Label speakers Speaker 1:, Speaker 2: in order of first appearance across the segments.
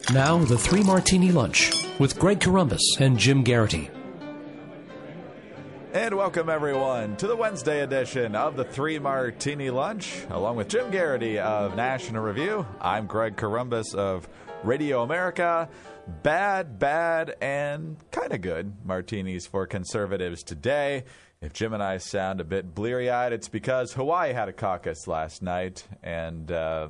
Speaker 1: Now, the Three Martini Lunch with Greg Corombos and Jim Garrity.
Speaker 2: And welcome, everyone, to the Wednesday edition of the Three Martini Lunch. Along with Jim Garrity of National Review, I'm Greg Corombos of Radio America. Bad, and kind of good martinis for conservatives today. If Jim and I sound a bit bleary-eyed, it's because Hawaii had a caucus last night, and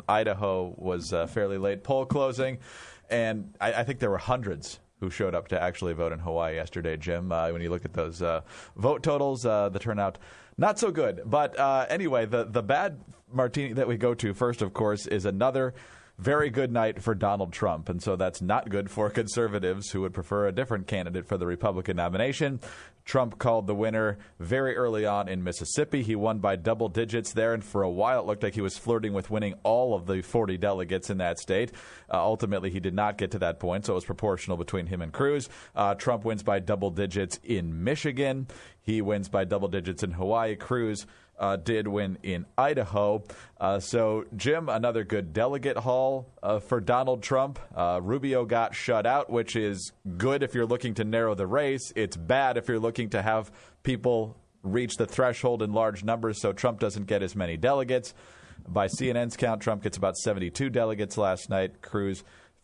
Speaker 2: Idaho was a fairly late poll closing. And I think there were hundreds who showed up to actually vote in Hawaii yesterday, Jim. When you look at those vote totals, the turnout, not so good. But anyway, the bad martini that we go to first, of course, is another very good night for Donald Trump. And so that's not good for conservatives who would prefer a different candidate for the Republican nomination. Trump called the winner very early on in Mississippi. He won by double digits there, and for a while it looked like he was flirting with winning all of the 40 delegates in that state. Ultimately, he did not get to that point, so it was proportional between him and Cruz. Trump wins by double digits in Michigan. He wins by double digits in Hawaii. Cruz did win in Idaho. So, Jim, another good delegate haul for Donald Trump. Rubio got shut out, which is good if you're looking to narrow the race. It's bad if you're looking to have people reach the threshold in large numbers so Trump doesn't get as many delegates. By CNN's count, Trump gets about 72 delegates last night, Cruz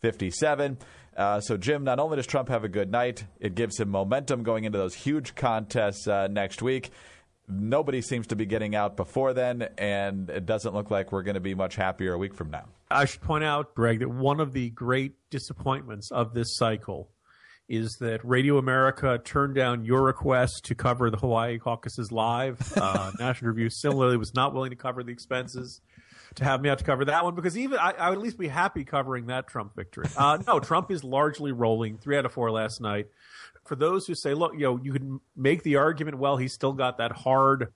Speaker 2: 57. So, Jim, not only does Trump have a good night, it gives him momentum going into those huge contests next week. Nobody seems to be getting out before then, and it doesn't look like we're going to be much happier a week from now.
Speaker 3: I should point out, Greg, that one of the great disappointments of this cycle is that Radio America turned down your request to cover the Hawaii caucuses live. National Review similarly was not willing to cover the expenses to have me out to cover that one, because even I would at least be happy covering that Trump victory. No, Trump is largely rolling 3 out of 4 last night. For those who say, look, you can make the argument, well, he's still got that hard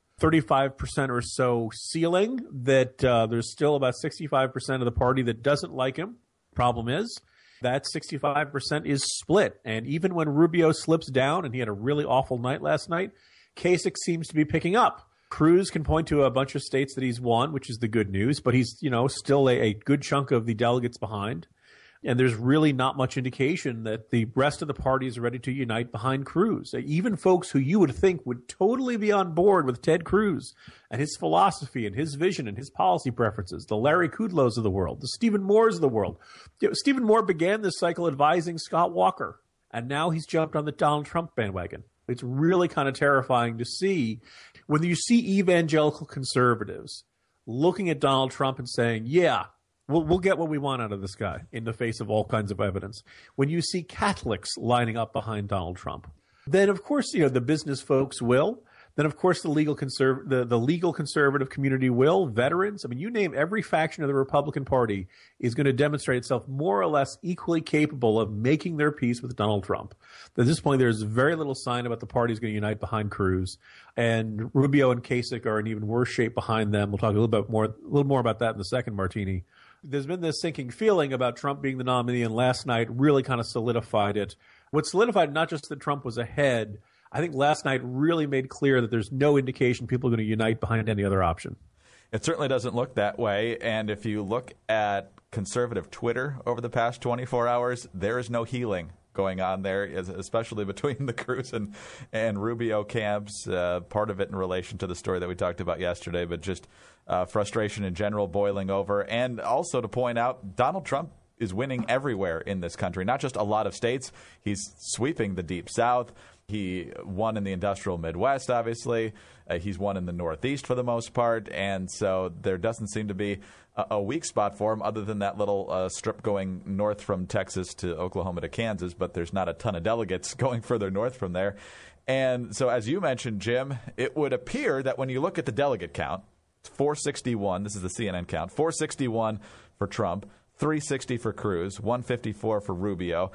Speaker 3: 35% or so ceiling, that there's still about 65% of the party that doesn't like him. Problem is, that 65% is split. And even when Rubio slips down, and he had a really awful night last night, Kasich seems to be picking up. Cruz can point to a bunch of states that he's won, which is the good news, but he's still a good chunk of the delegates behind. And there's really not much indication that the rest of the party is ready to unite behind Cruz. Even folks who you would think would totally be on board with Ted Cruz and his philosophy and his vision and his policy preferences, the Larry Kudlows of the world, the Stephen Moores of the world. Stephen Moore began this cycle advising Scott Walker, and now he's jumped on the Donald Trump bandwagon. It's really kind of terrifying to see when you see evangelical conservatives looking at Donald Trump and saying, yeah, we'll get what we want out of this guy in the face of all kinds of evidence. When you see Catholics lining up behind Donald Trump, then, of course, the business folks will. Then, of course, the legal conservative community will. Veterans. I mean, you name every faction of the Republican Party is going to demonstrate itself more or less equally capable of making their peace with Donald Trump. At this point, there's very little sign about the party is going to unite behind Cruz. And Rubio and Kasich are in even worse shape behind them. We'll talk a little more about that in the second martini. There's been this sinking feeling about Trump being the nominee, and last night really kind of solidified it. What solidified not just that Trump was ahead, I think last night really made clear that there's no indication people are going to unite behind any other option.
Speaker 2: It certainly doesn't look that way. And if you look at conservative Twitter over the past 24 hours, there is no healing going on there, especially between the Cruz and Rubio camps. Part of it in relation to the story that we talked about yesterday, but just frustration in general boiling over. And also to point out, Donald Trump is winning everywhere in this country, not just a lot of states. He's sweeping the Deep South. He won in the industrial Midwest, obviously. He's won in the Northeast for the most part. And so there doesn't seem to be a weak spot for him other than that little strip going north from Texas to Oklahoma to Kansas. But there's not a ton of delegates going further north from there. And so as you mentioned, Jim, it would appear that when you look at the delegate count, it's 461. This is the CNN count. 461 for Trump, 360 for Cruz, 154 for Rubio,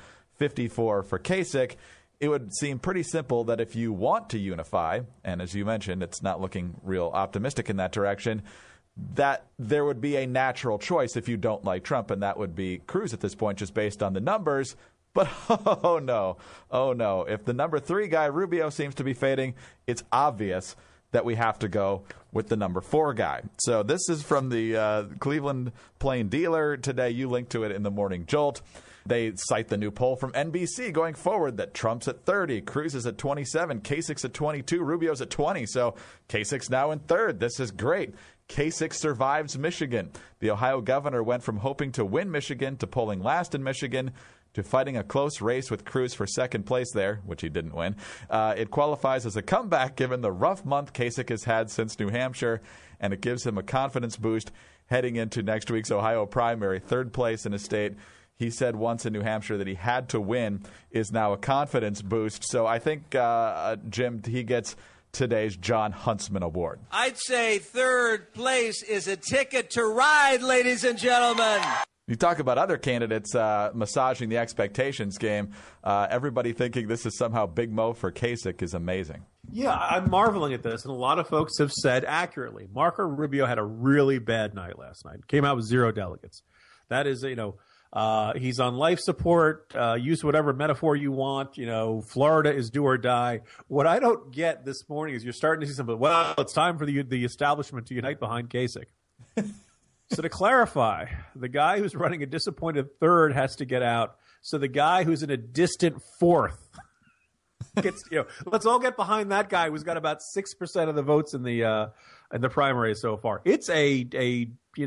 Speaker 2: 54 for Kasich. It would seem pretty simple that if you want to unify, and as you mentioned, it's not looking real optimistic in that direction, that there would be a natural choice if you don't like Trump, and that would be Cruz at this point, just based on the numbers. But oh no. If the number 3 guy, Rubio, seems to be fading, it's obvious that we have to go with the number 4 guy. So this is from the Cleveland Plain Dealer today. You link to it in the Morning Jolt. They cite the new poll from NBC going forward that Trump's at 30, Cruz is at 27, Kasich's at 22, Rubio's at 20. So Kasich's now in third. This is great. Kasich survives Michigan. The Ohio governor went from hoping to win Michigan to polling last in Michigan to fighting a close race with Cruz for second place there, which he didn't win. It qualifies as a comeback given the rough month Kasich has had since New Hampshire, and it gives him a confidence boost heading into next week's Ohio primary. Third place in his state. He said once in New Hampshire that he had to win is now a confidence boost. So I think, Jim, he gets today's John Huntsman Award.
Speaker 4: I'd say third place is a ticket to ride, ladies and gentlemen.
Speaker 2: You talk about other candidates massaging the expectations game. Everybody thinking this is somehow Big Mo for Kasich is amazing.
Speaker 3: Yeah, I'm marveling at this, and a lot of folks have said accurately, Marco Rubio had a really bad night last night. Came out with 0 delegates. That is, he's on life support. Use whatever metaphor you want. Florida is do or die. What I don't get this morning is you're starting to see something. Well, it's time for the establishment to unite behind Kasich. So to clarify, the guy who's running a disappointed third has to get out. So the guy who's in a distant fourth gets. Let's all get behind that guy who's got about 6% of the votes in the primary so far. It's a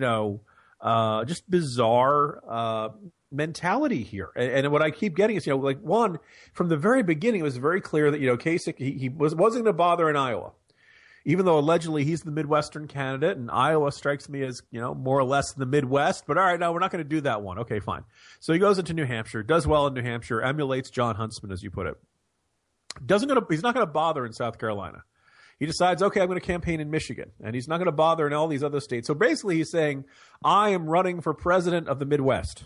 Speaker 3: just bizarre mentality here. And what I keep getting is, one, from the very beginning, it was very clear that, Kasich, he wasn't going to bother in Iowa, even though allegedly he's the Midwestern candidate, and Iowa strikes me as, more or less the Midwest. But all right, no, we're not going to do that one. Okay, fine. So he goes into New Hampshire, does well in New Hampshire, emulates John Huntsman, as you put it. He's not going to bother in South Carolina. He decides, okay, I'm going to campaign in Michigan, and he's not going to bother in all these other states. So basically he's saying, I am running for president of the Midwest.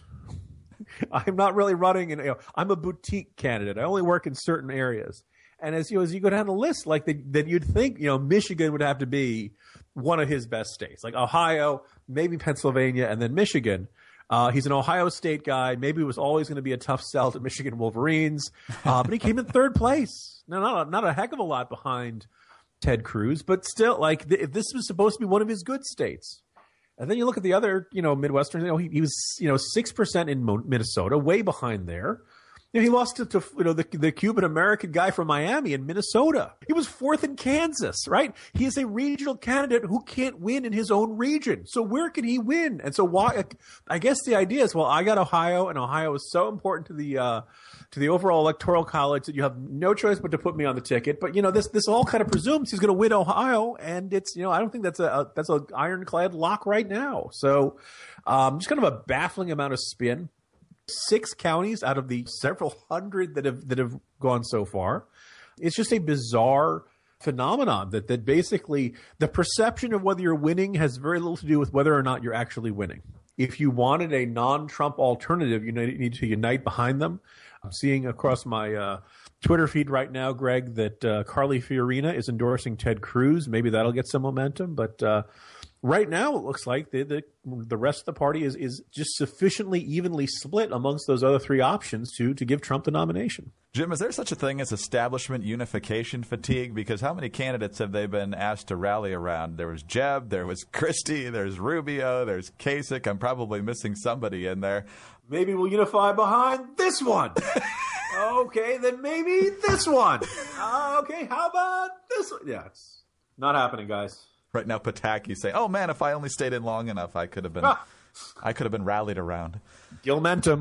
Speaker 3: I'm not really running, I'm a boutique candidate. I only work in certain areas. And as you go down the list, that you'd think, Michigan would have to be one of his best states, like Ohio, maybe Pennsylvania, and then Michigan. He's an Ohio State guy. Maybe it was always going to be a tough sell to Michigan Wolverines, but he came in third place. No, not a heck of a lot behind Ted Cruz, but still, if this was supposed to be one of his good states. And then you look at the other, Midwestern. He was 6% in Minnesota, way behind there. He lost to the Cuban American guy from Miami in Minnesota. He was 4th in Kansas, right? He is a regional candidate who can't win in his own region. So where can he win? And so why? I guess the idea is, well, I got Ohio, and Ohio is so important to the overall electoral college that you have no choice but to put me on the ticket. But this all kind of presumes he's going to win Ohio, and it's I don't think that's a ironclad lock right now. So just kind of a baffling amount of spin. 6 counties out of the several hundred that have gone so far. It's just a bizarre phenomenon that basically the perception of whether you're winning has very little to do with whether or not you're actually winning. If you wanted a non-Trump alternative, you need to unite behind them. I'm seeing across my Twitter feed right now, Greg, that Carly Fiorina is endorsing Ted Cruz. Maybe that'll get some momentum, but right now it looks like the rest of the party is just sufficiently evenly split amongst those other 3 options to give Trump the nomination.
Speaker 2: Jim, is there such a thing as establishment unification fatigue? Because how many candidates have they been asked to rally around? There was Jeb, there was Christie, there's Rubio, there's Kasich. I'm probably missing somebody in there.
Speaker 3: Maybe we'll unify behind this one. Okay, then maybe this one. Okay, how about this one? Yeah, it's not happening, guys.
Speaker 2: Right now, Pataki saying, "Oh man, if I only stayed in long enough, I could have been rallied around."
Speaker 3: Gilmentum.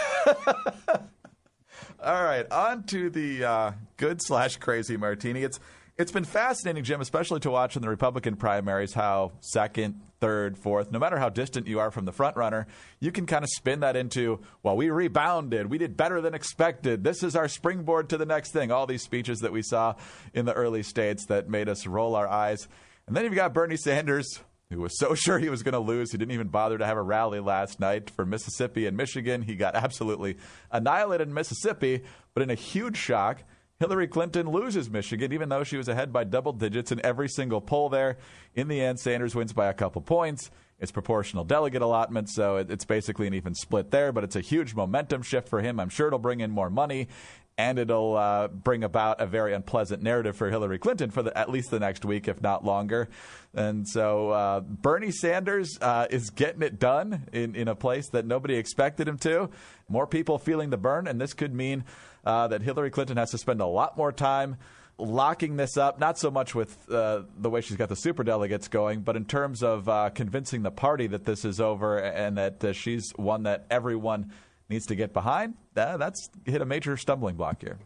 Speaker 2: All right, on to the good/crazy martini. It's been fascinating, Jim, especially to watch in the Republican primaries how second, third, fourth, no matter how distant you are from the front runner, you can kind of spin that into, well, we rebounded, we did better than expected, this is our springboard to the next thing. All these speeches that we saw in the early states that made us roll our eyes. And then you've got Bernie Sanders, who was so sure he was going to lose, he didn't even bother to have a rally last night for Mississippi and Michigan. He got absolutely annihilated in Mississippi, but in a huge shock, Hillary Clinton loses Michigan, even though she was ahead by double digits in every single poll there. In the end, Sanders wins by a couple points. It's proportional delegate allotment, so it's basically an even split there, but it's a huge momentum shift for him. I'm sure it'll bring in more money. and it'll bring about a very unpleasant narrative for Hillary Clinton for at least the next week, if not longer. And so Bernie Sanders is getting it done in a place that nobody expected him to. More people feeling the burn, and this could mean that Hillary Clinton has to spend a lot more time locking this up, not so much with the way she's got the superdelegates going, but in terms of convincing the party that this is over and that she's one that everyone needs to get behind. That's hit a major stumbling block here.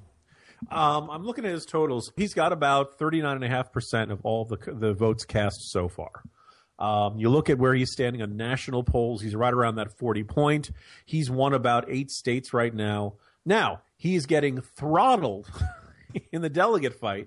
Speaker 3: I'm looking at his totals. He's got about 39.5% of all the votes cast so far. You look at where he's standing on national polls. He's right around that 40 point. He's won about 8 states right now. Now, he's getting throttled in the delegate fight,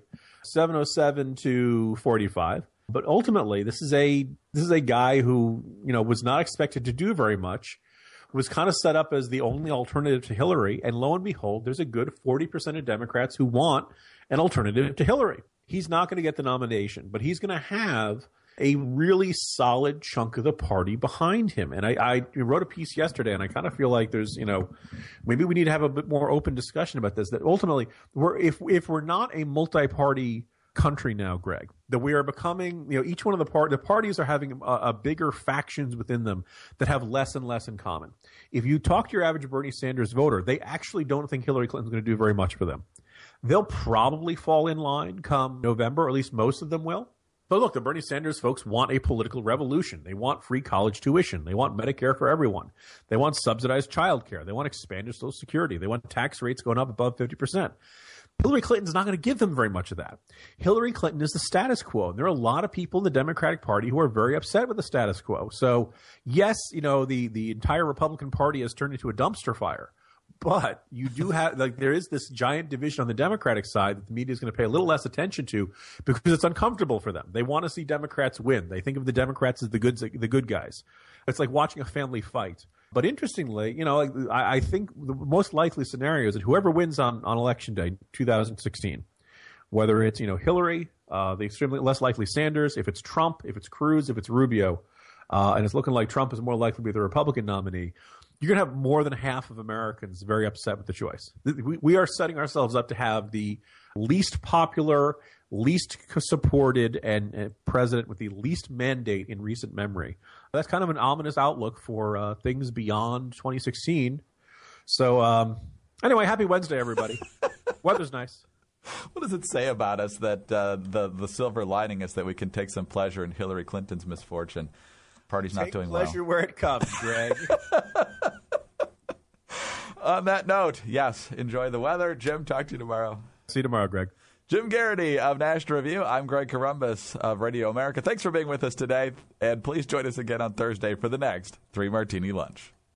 Speaker 3: 707 to 45. But ultimately, this is a guy who, was not expected to do very much, was kind of set up as the only alternative to Hillary. And lo and behold, there's a good 40% of Democrats who want an alternative to Hillary. He's not going to get the nomination, but he's going to have a really solid chunk of the party behind him. And I wrote a piece yesterday, and I kind of feel like there's, maybe we need to have a bit more open discussion about this, that ultimately, if we're not a multi-party country now, Greg, that we are becoming, each one of the parties are having a bigger factions within them that have less and less in common. If you talk to your average Bernie Sanders voter, they actually don't think Hillary Clinton's going to do very much for them. They'll probably fall in line come November, or at least most of them will. But look, the Bernie Sanders folks want a political revolution. They want free college tuition. They want Medicare for everyone. They want subsidized childcare. They want expanded Social Security. They want tax rates going up above 50%. Hillary Clinton's not going to give them very much of that. Hillary Clinton is the status quo. And there are a lot of people in the Democratic Party who are very upset with the status quo. So, yes, the entire Republican Party has turned into a dumpster fire. But you do have, there is this giant division on the Democratic side that the media is going to pay a little less attention to because it's uncomfortable for them. They want to see Democrats win. They think of the Democrats as the good guys. It's like watching a family fight. But interestingly, I think the most likely scenario is that whoever wins on Election Day 2016, whether it's, Hillary, the extremely less likely Sanders, if it's Trump, if it's Cruz, if it's Rubio, and it's looking like Trump is more likely to be the Republican nominee, you're going to have more than half of Americans very upset with the choice. We are setting ourselves up to have the least popular, least supported, and president with the least mandate in recent memory. That's kind of an ominous outlook for things beyond 2016. So anyway, happy Wednesday, everybody. Weather's nice.
Speaker 2: What does it say about us that the silver lining is that we can take some pleasure in Hillary Clinton's misfortune? Party's not doing well. Take
Speaker 3: pleasure where it comes, Greg.
Speaker 2: On that note, yes, enjoy the weather. Jim, talk to you tomorrow.
Speaker 3: See you tomorrow, Greg.
Speaker 2: Jim Garrity of National Review. I'm Greg Corombos of Radio America. Thanks for being with us today, and please join us again on Thursday for the next 3 Martini Lunch.